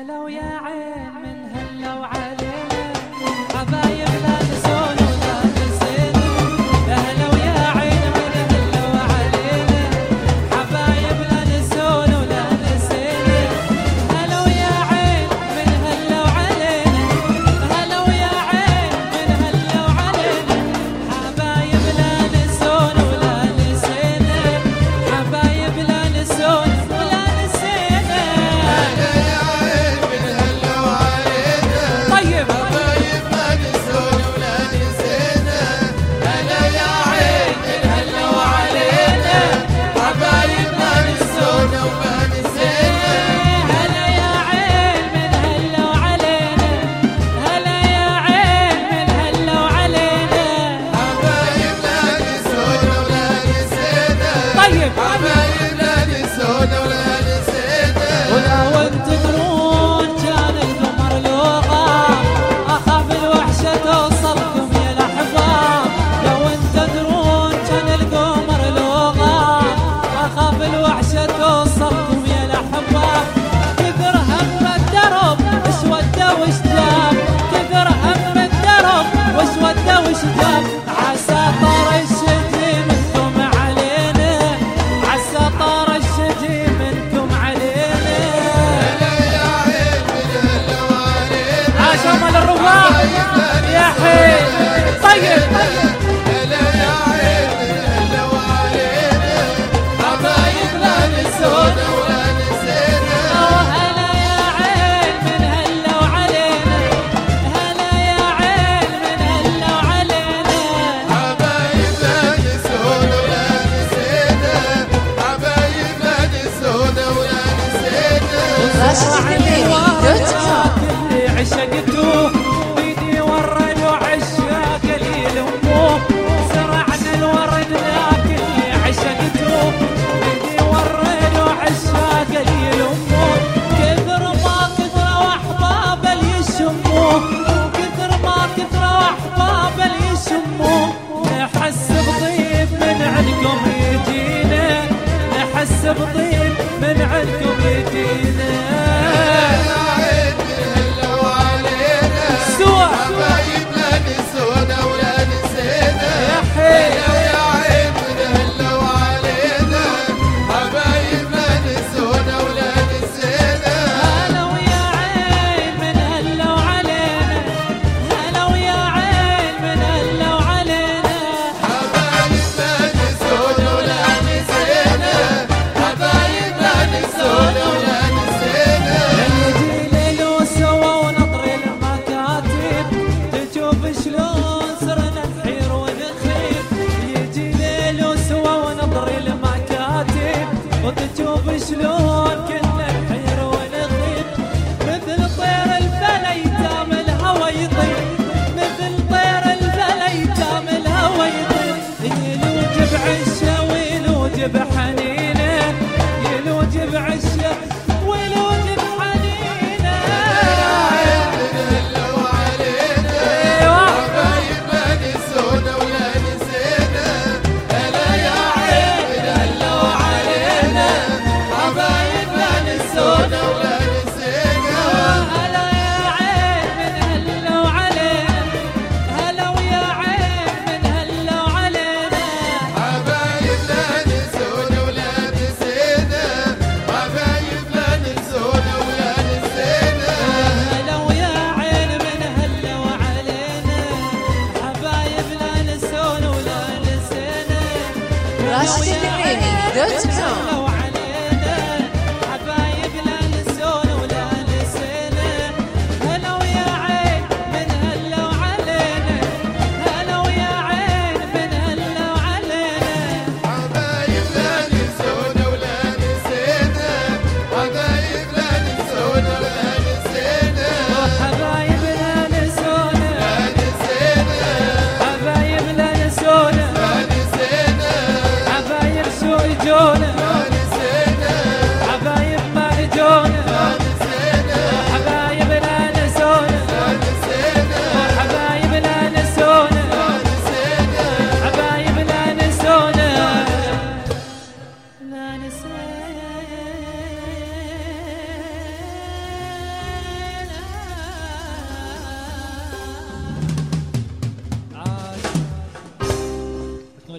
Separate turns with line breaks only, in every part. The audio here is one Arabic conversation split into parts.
هلا ويا عين من هلا وعلينا حبايب لا نسون ولا نسينا. يا هلا ويا عين من هلا وعلينا حبايب لا نسون ولا نسينا. هلا ويا عين من هلا وعلينا هلا ويا عين من هلا وعلينا حبايب لا نسون ولا نسينا. حبايب لا نسون ولا نسينا.
هلا يا عين من هلا وعلينا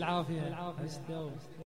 بالعافية.